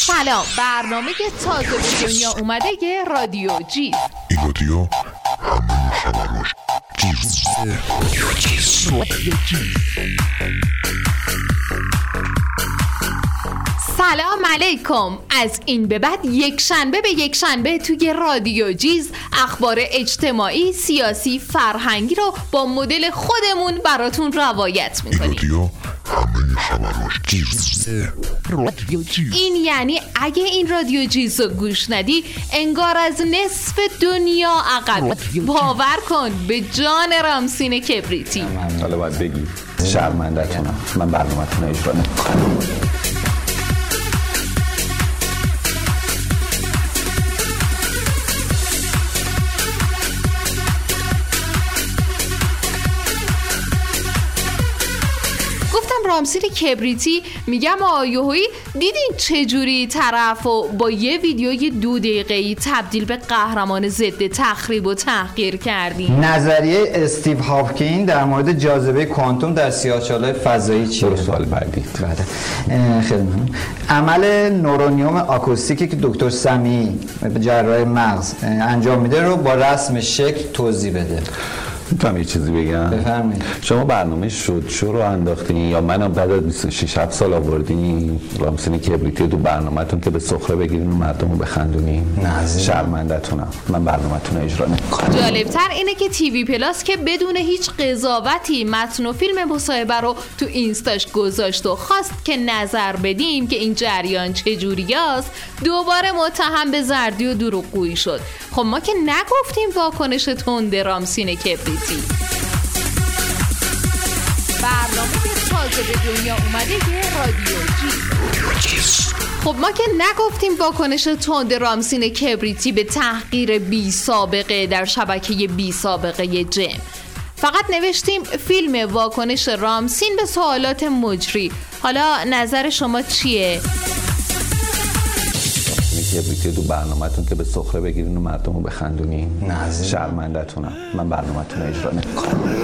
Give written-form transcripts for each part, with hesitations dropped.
سلام، برنامه تازه به دنیا اومده رادیو جیز. این رادیو همه خبراش جیز. سلام علیکم. از این به بعد یک شنبه به یک شنبه توی رادیو جیز اخبار اجتماعی، سیاسی، فرهنگی رو با مدل خودمون براتون روایت میکنیم. رادیو همه خبراش جیز. این یعنی اگه این رادیو جیز رو گوش ندی انگار از نصف دنیا عقب. باور کن به جان رامسین کبریتی. حالا باید بگی شرمنده‌تونم، من برنامه‌تون رو اجرا نمی‌کنم. رامسین کبریتی میگم آیوهی دیدین چجوری طرف و با یه ویدیوی 2 دقیقه‌ای تبدیل به قهرمان ضد تخریب و تحقیر کردین؟ نظریه استیو هاپکین در مورد جاذبه کوانتوم در سیاه‌چاله‌های فضایی چیه؟ سوال بعدی. خیلی ممنون. عمل نورونیوم آکوستیکی که دکتر سمیعی جراح مغز انجام میده رو با رسم شکل توضیح بده. میتونم یه چیزی بگم؟ بفرمایید. شما برنامه شو رو انداختین یا منم بعد از 26 7 سال آوردین رامسین کبریتی تو برنامه‌تون که به سخره بگیرین و مردم رو بخندونین؟ نه شرمنده‌تونم، من برنامه‌تون رو اجرا نمی‌کنم. جالب‌تر اینه که تیوی پلاس که بدون هیچ قضاوتی متن و فیلم مصاحبه رو تو اینستاش گذاشت و خواست که نظر بدیم که این جریان چجوریاست، دوباره متهم به زردی و دروغگویی شد. خب ما که نگفتیم واکنش تند رامسین کبریتی. برنامه تازه به دنیا اومده رادیو جیز. خب ما که نگفتیم واکنش تند رامسین کبریتی به تحقیر بی سابقه در شبکه بی سابقه جم. فقط نوشتیم فیلم واکنش رامسین به سوالات مجری. حالا نظر شما چیه؟ کبریتی تو برنامه‌تون که به سخره بگیرین و مردم رو بخندونین؟ نه شرمنده‌تونم، من برنامه‌تون رو اجرا نمی‌کنم.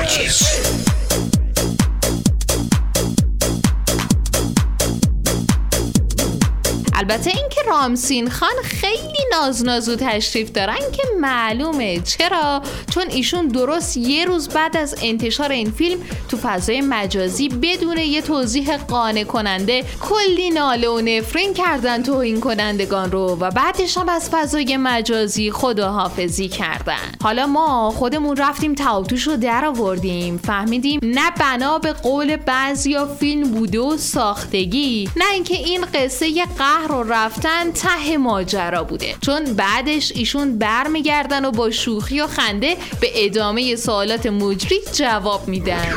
البته اینکه رامسین خان خیلی نازنازو تشریف دارن که معلومه. چرا؟ چون ایشون درست یه روز بعد از انتشار این فیلم تو فضای مجازی بدون یه توضیح قانع کننده کلی ناله و نفرین کردن توهین کنندگان رو و بعدش هم از فضای مجازی خداحافظی کردن. حالا ما خودمون رفتیم تعاطوش رو در آوردیم، فهمیدیم نه بنا به قول بعضیا فیلم بوده و ساختگی، نه اینکه این قصه یه قهر رو رفتن ته ماجرا بوده. چون بعدش ایشون برمیگردن و با شوخی و خنده به ادامه سوالات مجری جواب میدن. یعنی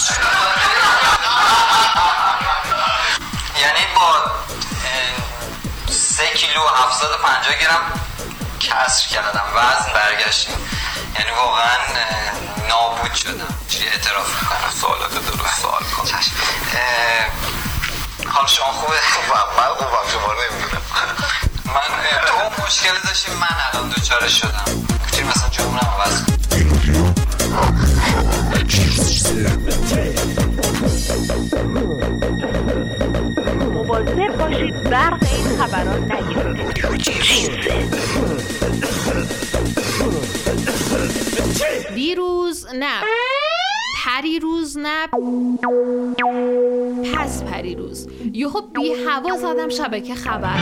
با 3 کیلو 750 گرم کسر کردم وزن برگشتیم، یعنی واقعا نابود شدم. چی اعتراف میکنم؟ سوالات درست سوال کنم. حال شما خوبه؟ من خوبم، شما رو نمیدونم. من تو مشکلی داشتیم، من الان دوچاره شدم. میتونی مثلا جمعه عوض کنم؟ این رادیو همه خبراش جیز. مواظب باشید برق این خبرات نگیره. دیروز نه، پریروز نه، پس پریروز یهو بی هوا زدم شبکه خبر.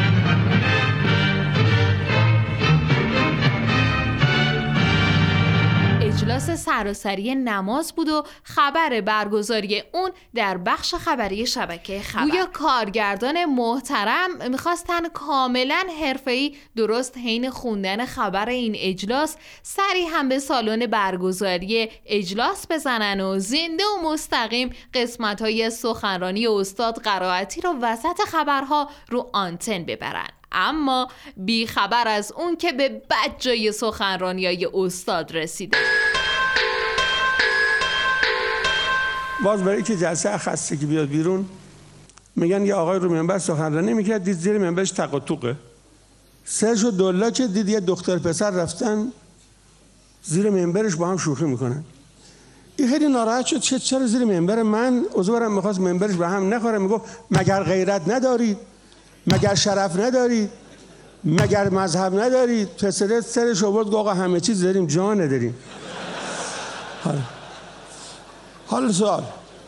اجلاس سراسری نماز بود و خبر برگزاری اون در بخش خبری شبکه خبر. گویا کارگردان محترم میخواستن کاملا حرفه‌ای درست حین خوندن خبر این اجلاس سری هم به سالن برگزاری اجلاس بزنن و زنده و مستقیم قسمت‌های سخنرانی استاد قرائتی رو وسط خبرها رو آنتن ببرن. اما بی خبر از اون که به بد جای سخنرانی‌های استاد رسیده. باز برای که جلسه خستگی بیاد بیرون میگن یه آقای رو منبر سخنرانی میکرد، دید زیر منبرش تق و توقه. سرش و دولا که دید یه دختر پسر رفتن زیر منبرش با هم شوخی میکنن. این خیلی ناراحت شد، چرا زیر منبر من؟ عضو برم میخواست منبرش به هم نخوره. میگفت مگر غیرت ندارید؟ مگر شرف ندارید؟ مگر مذهب ندارید؟ پسره سرش آورد آقا همه چیز داریم، جان نداریم. حالا سوال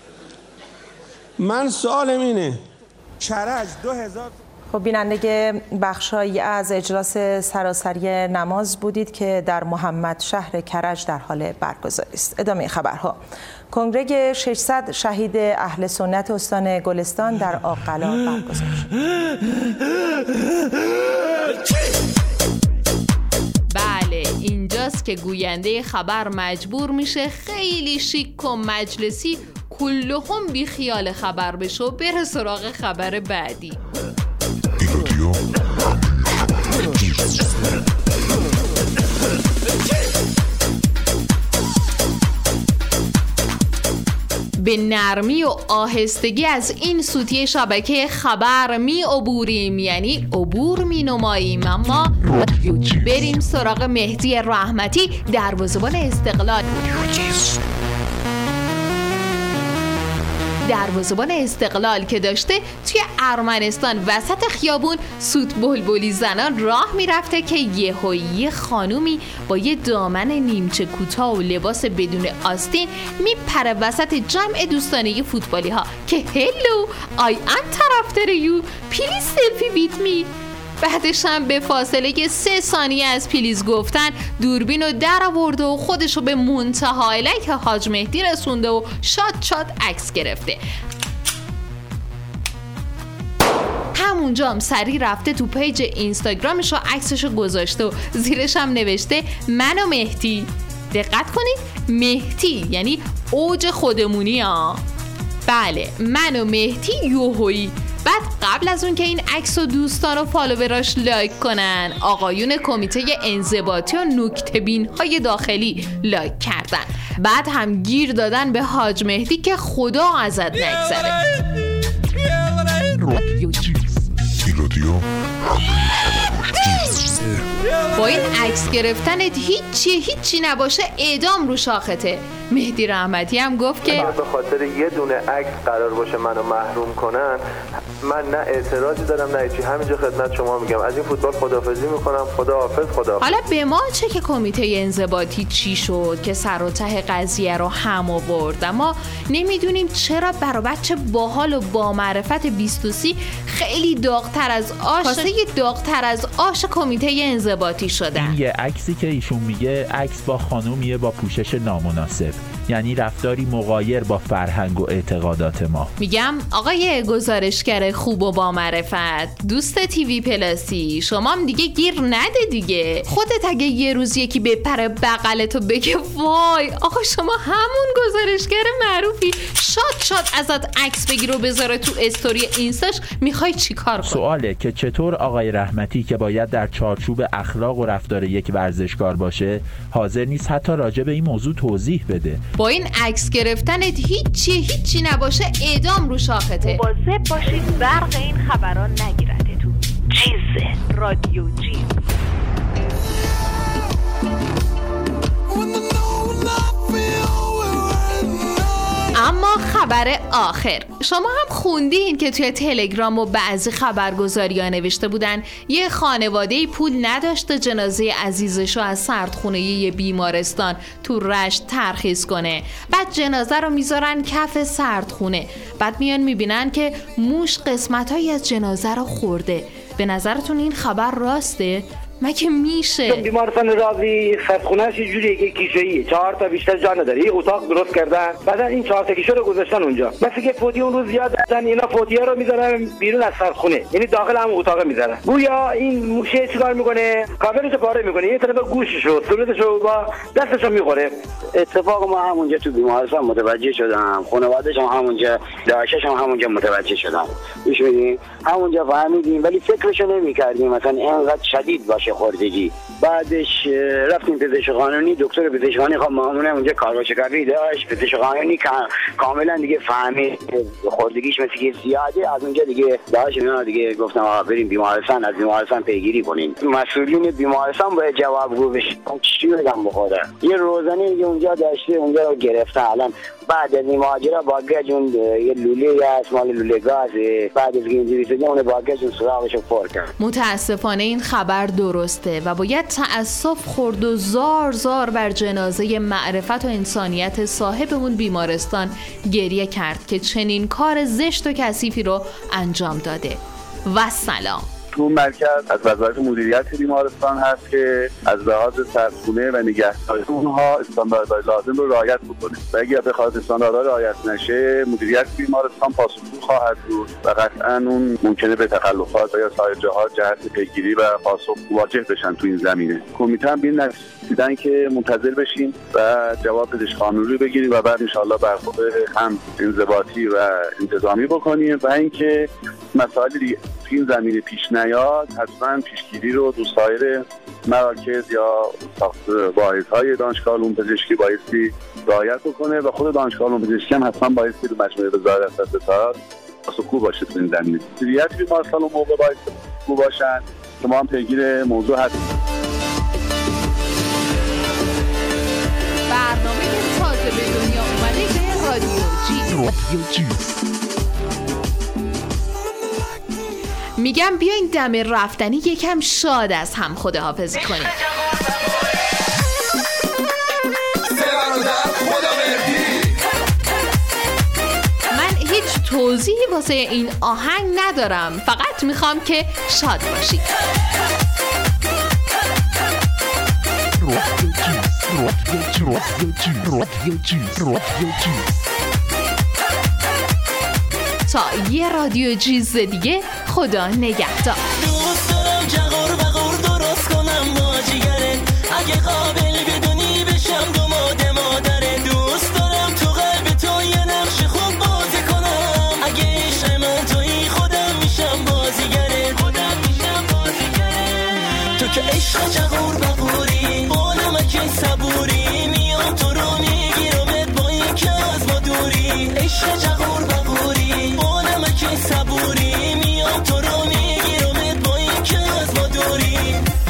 من سوالم اینه، کرج 2000. خب بیننده بخشایی از اجلاس سراسری نماز بودید که در محمد شهر کرج در حال برگزاری است. ادامه خبرها. کنگره 600 شهید اهل سنت استان گلستان در آق‌قلا برگزار شد. بله، اینجاست که گوینده خبر مجبور میشه خیلی شیک و مجلسی کلهم بی خیال خبر بشه و بره سراغ خبر بعدی. به نرمی و آهستگی از این سوتی شبکه خبر می عبوریم، یعنی عبور می نماییم. اما بریم سراغ مهدی رحمتی، دروازه‌بان استقلال. دروازه‌بان استقلال که داشته توی ارمنستان وسط خیابون سوت بلبلی زنان راه میرفته که یه خانومی با یه دامن نیمچه کوتاه و لباس بدون آستین میپره وسط جمع دوستانه فوتبالی ها که هلو آی ام طرفدار یو پلیز سلفی بیت می. بعدش هم به فاصله 3 ثانیه از پلیز گفتن دوربین رو در آورده و خودش رو به منتهای علیه حاج مهدی رسونده و شاد عکس گرفته. همونجا هم سریع رفته تو پیج اینستاگرامش و عکسش رو گذاشته و زیرش هم نوشته من و مهدی. دقت کنید، مهدی یعنی اوج خودمونی ها. بله، من و مهدی یوهویی. بعد قبل از اون که این عکس و دوستان و فالووراش لایک کنن، آقایون کمیته انضباطی و نکته‌بین های داخلی لایک کردن. بعد هم گیر دادن به حاج مهدی که خدا ازت نگذره. با این عکس گرفتنت هیچی نباشه اعدام رو شاخته. مهدی رحمتی هم گفت که به خاطر یه دونه عکس قرار باشه منو محروم کنن، من نه اعتراضی دارم نه چی. همینجا خدمت شما میگم از این فوتبال خداحافظی میکنم. خداحافظ. حالا به ما چه که کمیته انضباطی چی شد که سر و ته قضیه رو هم آورد، اما نمیدونیم چرا برای بچه باحال و با معرفت 20 خیلی داغ‌تر از آش، واسه داغ‌تر از آش کمیته انضباطی شدن. یه عکسی که ایشون میگه عکس با خانومیه با پوشش نامناسب، یعنی رفتاری مغایر با فرهنگ و اعتقادات ما. میگم آقای گزارشگر خوب و با معرفت، دوست تیوی پلاسی، شما هم دیگه گیر نده دیگه. خودت اگه یه روز یکی بپره بغلتو بگه وای آقا شما همون گزارشگر معروفی، شاد ازت عکس بگیر و بذاره تو استوری اینستاش، میخوای چیکار کنی؟ سواله که چطور آقای رحمتی که باید در چارچوب اخلاق و رفتار یک ورزشکار باشه حاضر نیست حتی راجع به این موضوع توضیح بده. با این عکس گرفتنت هیچی نباشه اعدام رو شاخته. مواظب باشید برق این خبرها نگیرده تو چیز رادیو جیز. اما خبر آخر، شما هم خوندین که توی تلگرام و بعضی خبرگزاری‌ها نوشته بودن یه خانواده پول نداشته جنازه عزیزشو از سردخونه یه بیمارستان تو رشت ترخیص کنه، بعد جنازه رو میذارن کف سردخونه، بعد میان میبینن که موش قسمت‌هایی از جنازه رو خورده. به نظرتون این خبر راسته؟ مگه میشه؟ بیمارستان راوی سردخونه‌اش یه جوریه که کیشه‌ایه، 4 تا بیشتر جا نداره. یه اتاق درست کردن، بعدا این 4 تا کیشه رو گذاشتن اونجا. مثلا که فوتی اون روز زیاد دادن، اینا فوتی‌ها رو میذارن بیرون از سردخونه، یعنی داخل هم اتاق میذارن. گویا این موشه چیکار میکنه؟ کاورش پاره میکنه، یه طرف گوششو، صورتشو با دستشو میخوره. اتفاق ما همونجا تو بیمارستان متوجه شدم، خانواده‌اش هم همونجا، داشتش هم همونجا متوجه شدم. گوش میدین؟ همونجا فهمیدیم ولی فکرشو نمی‌کردیم مثلا اینقدر شدید باشه داشته خردگی. بعدش رفتیم پزشک قانونی، دکتر پزشک قانونی خب معمولا اونجا کارگشکاری داشت. پزشک قانونی کاملا دیگه فهمید خردگیش مثل که زیاده، از اونجا دیگه داشت اینا دیگه گفتم آقا بریم بیمارستان، از بیمارستان پیگیری کنیم. مسئولین بیمارستان باید جوابگو بشن. چی بگم بخدا، یه روزانه دیگه اونجا داشته، اونجا رو گرفتن. الان بعد از این ماجرا باگج اون یه لوله هست مال لوله گازه، بعد از اینجوری شده اون باگج اون سراغش رو پر کرد. متاسفانه این خبر درسته و باید تأسف خورد و زار زار بر جنازه معرفت و انسانیت صاحب اون بیمارستان گریه کرد که چنین کار زشت و کثیفی رو انجام داده. و سلام. تو مرکز از وزارت مدیریت بیمارستان هست که از لحاظ سردخونه و نگهداری اونها استانداردهای لازم رو رعایت بکنه و اگر بخواد استانداردها رعایت نشه مدیریت بیمارستان پاسخگو خواهد بود و قطعا اون ممکنه به تخلفات و یا سایر جهات جهت پیگیری و پاسخ مواجه بشن تو این زمینه. کمیته هم بین دیدن که منتظر بشیم و جواب پزشک قانونی بگیریم و بعد ان شاءالله برخورد هم انضباطی و انتظامی بکنیم و اینکه مسائل دیگه تو این زمینه پیش نیاد حتما پیشگیری رو دو سایر مراکز یا واحدهای دانشگاه علوم پزشکی بایستی رعایت بکنه و خود دانشگاه علوم پزشکی هم حتما بایستی رو مجموعه وزارت اطلاعات پاسخگو باشه تو این زمینه. مدیریت بیمارستان اون موقع بایستی پاسخگو باشن که ما هم پیگیر موضوع هستیم. برنامه تازه به دنیا اومده به رادیو جیز. میگم بیاین دم رفتنی یکم شاد از هم خداحافظی کنیم. من هیچ توضیحی واسه این آهنگ ندارم، فقط میخوام که شاد باشید. تا یه رادیو جیز دیگه، خدا نگهدار. دوست دارم جغور بغور درست کنم با جیگره، اگه قابل بدونی بشم مادره. دوست دارم تو قلب تو یه نقش خوب بازی کنم، اگه عشق من تویی خودم میشم بازیگره. تو که عشق جغور بغوری با نمک صبوری، میام تو رو میگیرمت با این که از ما دوری. عشق جغور بغوری با نمک صبوری، میام تو رو میگیرمت با این که از ما دوری.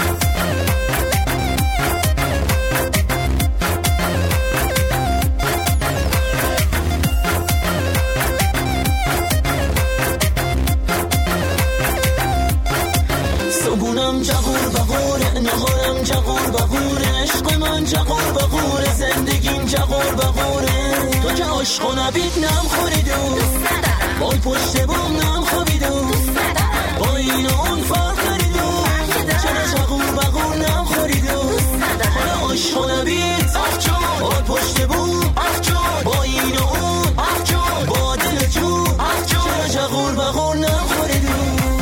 صبونم جغور بغوره، نهارم جغور بغوره، عشق من جغور بغوره، زندگیم جغور بغوره. تو که عشق نبید نم خوریدو، بای پشت بوم نم خوابیدو، با این اون فرق داریدو، چرا جغور بغور نم خوریدو. حالا عشق نبید بای پشت بوم، با این اون با دل جو، چرا جغور بغور نم خوریدو.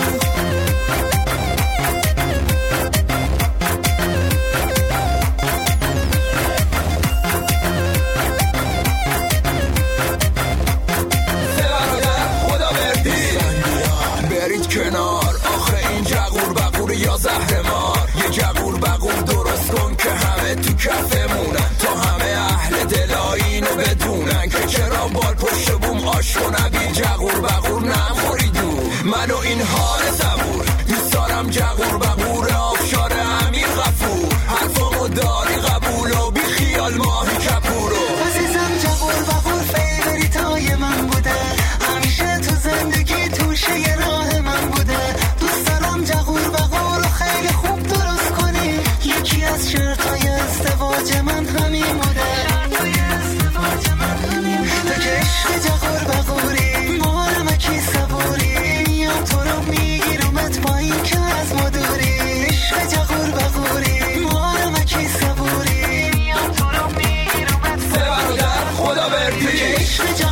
کنار آخه این جغور بغور یا زهر مار، یه جغور بغور درست کن که همه تو کفمونن، تا همه اهل دلای اینو بدونن که چرا بال پشت بوم عاشق نبی جغور بغور نخوریدو. منو این حال صبور دوست دارم جغور بغور آبشار امیر غفور، حرفامو داری قبول و بی خیال ماهی کپورو. عزیزم جغور بغور فیوریتای من بوده، همیشه تو زندگی توشه یه راه من بوده. دوست دارم جغور بغور رو خیلی خوب درست کنی، یکی از شرطای ازدواج من همین بوده. تو که عشق جغور بغوری مارمکی صبوری، یا تو رو میگیرمت با این که از ما دوری. عشق جغور بغوری مارمکی صبوری، یا تو رو میگیرمت با این که از ما دوری.